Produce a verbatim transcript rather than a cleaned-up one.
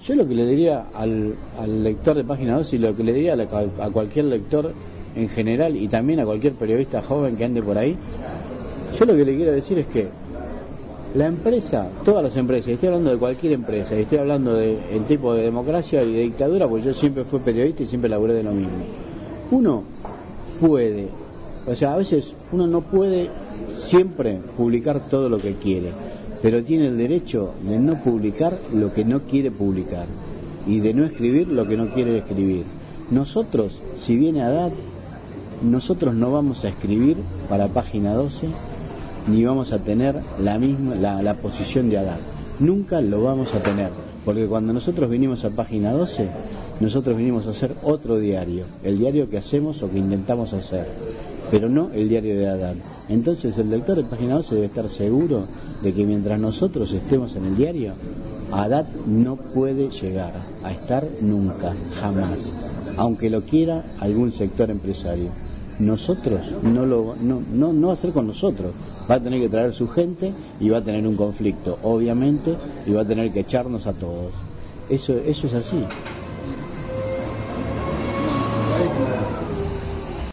Yo lo que le diría al, al lector de Página doce y lo que le diría a, la, a cualquier lector en general y también a cualquier periodista joven que ande por ahí, yo lo que le quiero decir es que la empresa, todas las empresas, estoy hablando de cualquier empresa, estoy hablando del de tipo de democracia y de dictadura, porque yo siempre fui periodista y siempre laburé de lo mismo. Uno puede, o sea, a veces uno no puede siempre publicar todo lo que quiere, pero tiene el derecho de no publicar lo que no quiere publicar y de no escribir lo que no quiere escribir. Nosotros, si viene Haddad, nosotros no vamos a escribir para Página doce ni vamos a tener la misma la, la posición de Haddad. Nunca lo vamos a tener, porque cuando nosotros vinimos a Página doce, nosotros vinimos a hacer otro diario, el diario que hacemos o que intentamos hacer, pero no el diario de Haddad. Entonces el lector de Página doce debe estar seguro de que mientras nosotros estemos en el diario, Haddad no puede llegar a estar nunca, jamás, aunque lo quiera algún sector empresario. Nosotros no lo no, no, no va a ser con nosotros, va a tener que traer su gente y va a tener un conflicto, obviamente, y va a tener que echarnos a todos. Eso, eso es así.